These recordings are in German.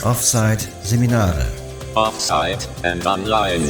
Offsite-Seminare. Offsite and online.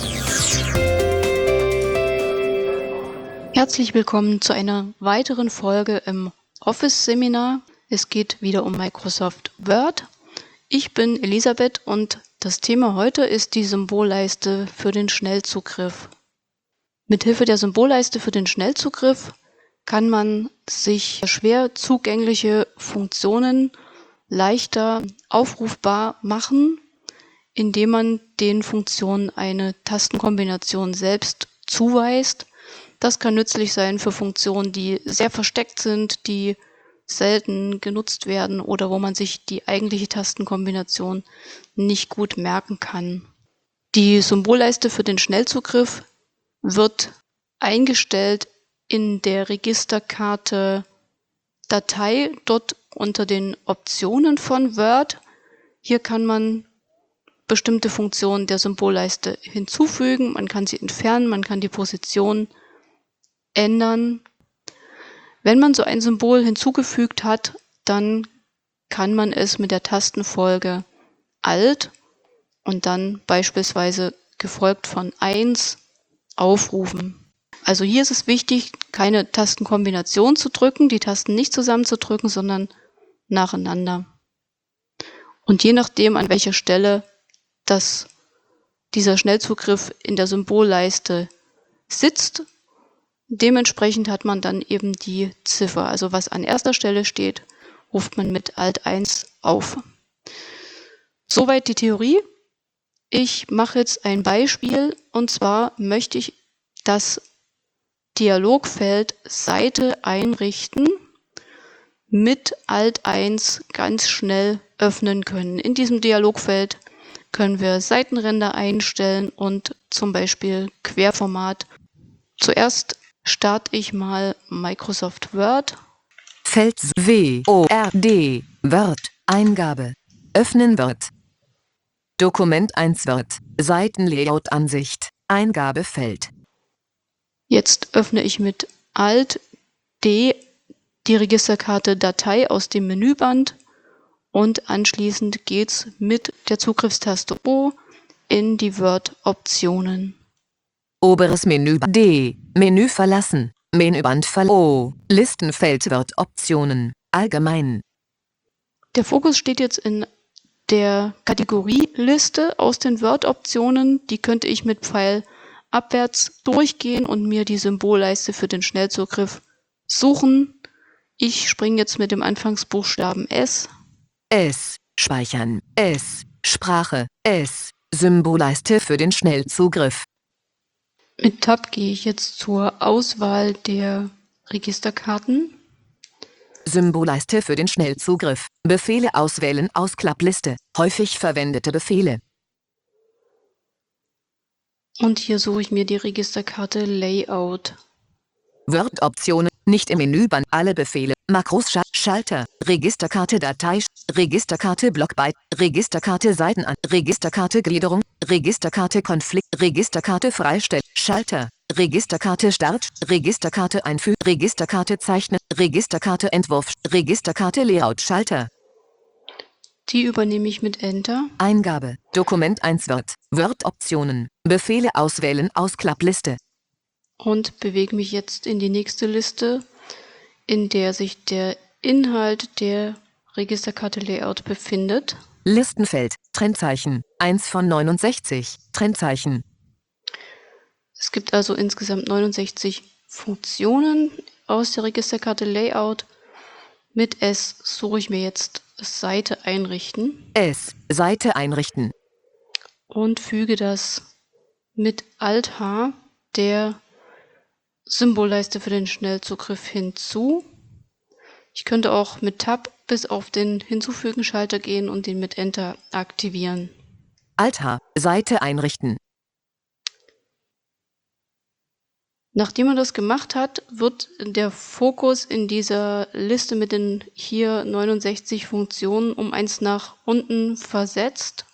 Herzlich willkommen zu einer weiteren Folge im Office-Seminar. Es geht wieder um Microsoft Word. Ich bin Elisabeth und das Thema heute ist die Symbolleiste für den Schnellzugriff. Mithilfe der Symbolleiste für den Schnellzugriff kann man sich schwer zugängliche Funktionen leichter aufrufbar machen, indem man den Funktionen eine Tastenkombination selbst zuweist. Das kann nützlich sein für Funktionen, die sehr versteckt sind, die selten genutzt werden oder wo man sich die eigentliche Tastenkombination nicht gut merken kann. Die Symbolleiste für den Schnellzugriff wird eingestellt in der Registerkarte Datei, dort unter den Optionen von Word. Hier kann man bestimmte Funktionen der Symbolleiste hinzufügen, man kann sie entfernen, man kann die Position ändern. Wenn man so ein Symbol hinzugefügt hat, dann kann man es mit der Tastenfolge Alt und dann beispielsweise gefolgt von 1 aufrufen. Also hier ist es wichtig, keine Tastenkombination zu drücken, die Tasten nicht zusammenzudrücken, sondern nacheinander. Und je nachdem, an welcher Stelle dieser Schnellzugriff in der Symbolleiste sitzt, dementsprechend hat man dann eben die Ziffer. Also was an erster Stelle steht, ruft man mit Alt 1 auf. Soweit die Theorie. Ich mache jetzt ein Beispiel und zwar möchte ich das Dialogfeld Seite einrichten mit Alt 1 ganz schnell öffnen können. In diesem Dialogfeld können wir Seitenränder einstellen und zum Beispiel Querformat. Zuerst starte ich mal Microsoft Word. Feld W-O-R-D, Word, Eingabe. Öffnen Word. Dokument 1 Word, Seitenlayout-Ansicht, Eingabefeld. Jetzt öffne ich mit Alt D die Registerkarte Datei aus dem Menüband und anschließend geht's mit der Zugriffstaste O in die Word-Optionen. Oberes Menü D, Menü verlassen, Menüband O, Listenfeld Word Optionen, allgemein. Der Fokus steht jetzt in der Kategorieliste aus den Word-Optionen. Die könnte ich mit Pfeil abwärts durchgehen und mir die Symbolleiste für den Schnellzugriff suchen. Ich springe jetzt mit dem Anfangsbuchstaben S. S, Speichern, S, Sprache, S, Symbolleiste für den Schnellzugriff. Mit Tab gehe ich jetzt zur Auswahl der Registerkarten. Symbolleiste für den Schnellzugriff. Befehle auswählen aus Klappliste. Häufig verwendete Befehle. Und hier suche ich mir die Registerkarte Layout. Word-Optionen. Nicht im Menüband. Alle Befehle. Makros, Schalter. Registerkarte Datei. Registerkarte Blockbyte. Registerkarte Seiten an. Registerkarte Gliederung. Registerkarte Konflikt. Registerkarte Freistell. Schalter. Registerkarte Start. Registerkarte Einfügen. Registerkarte Zeichnen. Registerkarte Entwurf. Registerkarte Layout Schalter. Die übernehme ich mit Enter. Eingabe. Dokument 1 Word. Word-Optionen. Befehle auswählen aus Klappliste. Und bewege mich jetzt in die nächste Liste, in der sich der Inhalt der Registerkarte Layout befindet. Listenfeld. Trennzeichen. 1 von 69. Trennzeichen. Es gibt also insgesamt 69 Funktionen aus der Registerkarte Layout. Mit S suche ich mir jetzt Seite einrichten. S. Seite einrichten. Und füge das mit Alt H der Symbolleiste für den Schnellzugriff hinzu. Ich könnte auch mit Tab bis auf den Hinzufügen-Schalter gehen und den mit Enter aktivieren. Alt H. Seite einrichten. Nachdem man das gemacht hat, wird der Fokus in dieser Liste mit den hier 69 Funktionen um 1 nach unten versetzt.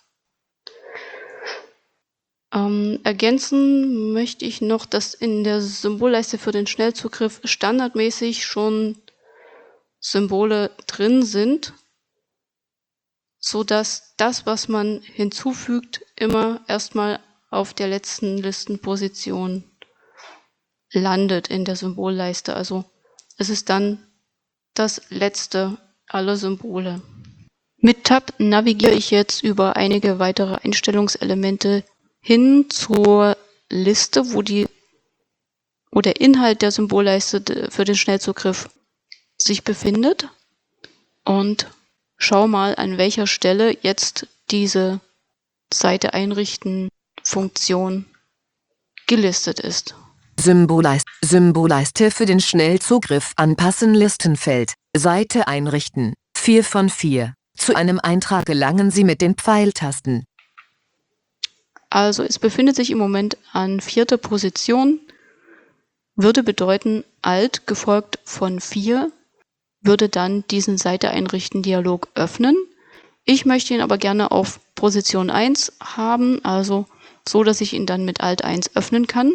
Ergänzen möchte ich noch, dass in der Symbolleiste für den Schnellzugriff standardmäßig schon Symbole drin sind. sodass das, was man hinzufügt, immer erstmal auf der letzten Listenposition landet in der Symbolleiste. Also es ist dann das letzte aller Symbole. Mit Tab navigiere ich jetzt über einige weitere Einstellungselemente hin zur Liste, wo der Inhalt der Symbolleiste für den Schnellzugriff sich befindet, und schau mal, an welcher Stelle jetzt diese Seite einrichten Funktion gelistet ist. Symbolleiste für den Schnellzugriff anpassen Listenfeld. Seite einrichten. 4 von 4. Zu einem Eintrag gelangen Sie mit den Pfeiltasten. Also es befindet sich im Moment an 4. Position, würde bedeuten, Alt gefolgt von 4 würde dann diesen Seite einrichten Dialog öffnen. Ich möchte ihn aber gerne auf Position 1 haben, also so, dass ich ihn dann mit Alt 1 öffnen kann.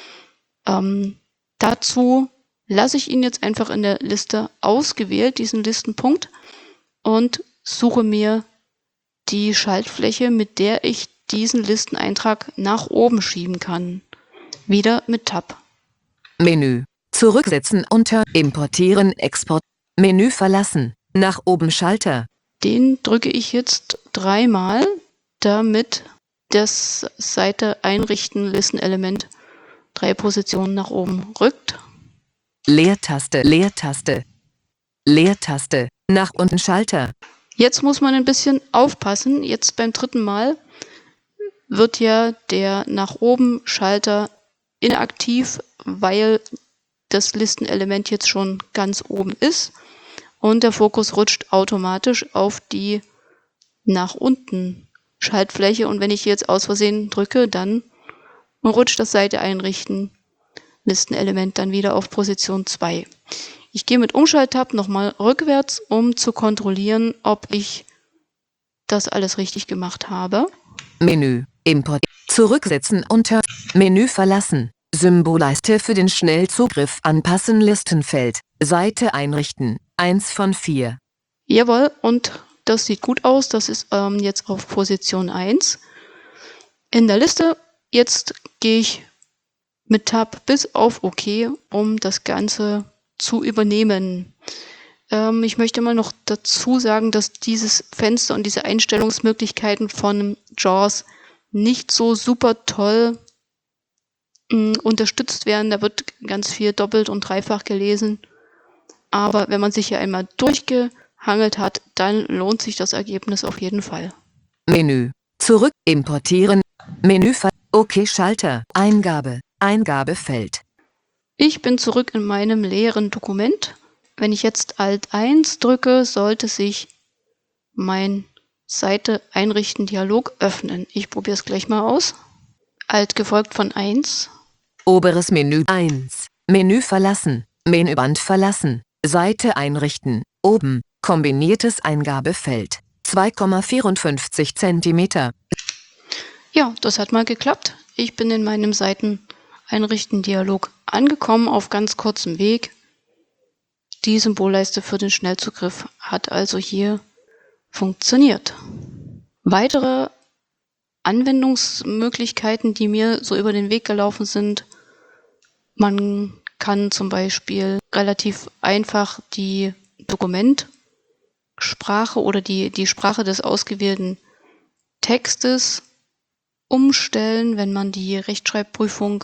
Dazu lasse ich ihn jetzt einfach in der Liste ausgewählt, diesen Listenpunkt, und suche mir die Schaltfläche, mit der ich diesen Listeneintrag nach oben schieben kann. Wieder mit Tab. Menü. Zurücksetzen unter Importieren, Export. Menü verlassen. Nach oben Schalter. Den drücke ich jetzt 3-mal, damit das Seite einrichten Listenelement 3 Positionen nach oben rückt. Leertaste, Leertaste. Leertaste. Nach unten Schalter. Jetzt muss man ein bisschen aufpassen. Jetzt beim 3. Mal wird ja der nach oben Schalter inaktiv, weil das Listenelement jetzt schon ganz oben ist und der Fokus rutscht automatisch auf die nach unten Schaltfläche, und wenn ich jetzt aus Versehen drücke, dann rutscht das Seite einrichten Listenelement dann wieder auf Position 2. Ich gehe mit Umschalttab nochmal rückwärts, um zu kontrollieren, ob ich das alles richtig gemacht habe. Menü. Import. Zurücksetzen unter Menü verlassen. Symbolleiste für den Schnellzugriff anpassen Listenfeld. Seite einrichten. 1 von 4. Jawohl, und das sieht gut aus. Das ist jetzt auf Position 1. In der Liste, jetzt gehe ich mit Tab bis auf OK, um das Ganze zu übernehmen. Ich möchte mal noch dazu sagen, dass dieses Fenster und diese Einstellungsmöglichkeiten von JAWS nicht so super toll unterstützt werden. Da wird ganz viel doppelt und dreifach gelesen. Aber wenn man sich hier einmal durchgehangelt hat, dann lohnt sich das Ergebnis auf jeden Fall. Menü. Zurück. Importieren. Menü. OK Schalter. Eingabe. Eingabefeld. Ich bin zurück in meinem leeren Dokument. Wenn ich jetzt Alt 1 drücke, sollte sich mein Seite einrichten Dialog öffnen. Ich probiere es gleich mal aus. Alt gefolgt von 1. Oberes Menü 1. Menü verlassen. Menüband verlassen. Seite einrichten. Oben. Kombiniertes Eingabefeld. 2,54 cm. Ja, das hat mal geklappt. Ich bin in meinem Seiten-Einrichten-Dialog angekommen auf ganz kurzem Weg. Die Symbolleiste für den Schnellzugriff hat also hier funktioniert. Weitere Anwendungsmöglichkeiten, die mir so über den Weg gelaufen sind: Man kann zum Beispiel relativ einfach die Dokumentsprache oder die Sprache des ausgewählten Textes umstellen, wenn man der Rechtschreibprüfung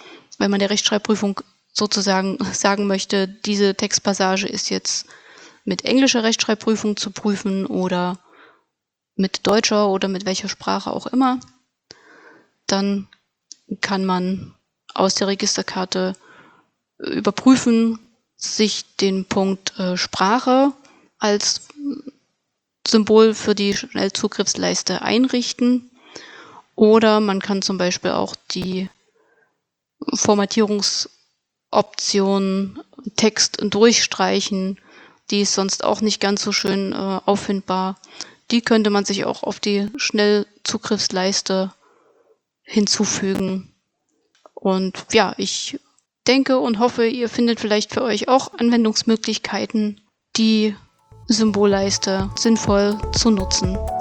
sozusagen sagen möchte, diese Textpassage ist jetzt mit englischer Rechtschreibprüfung zu prüfen oder mit deutscher oder mit welcher Sprache auch immer. Dann kann man aus der Registerkarte überprüfen, sich den Punkt Sprache als Symbol für die Schnellzugriffsleiste einrichten, oder man kann zum Beispiel auch die Formatierungsoption Text durchstreichen, die ist sonst auch nicht ganz so schön auffindbar. Die könnte man sich auch auf die Schnellzugriffsleiste hinzufügen. Und ja, ich denke und hoffe, ihr findet vielleicht für euch auch Anwendungsmöglichkeiten, die Symbolleiste sinnvoll zu nutzen.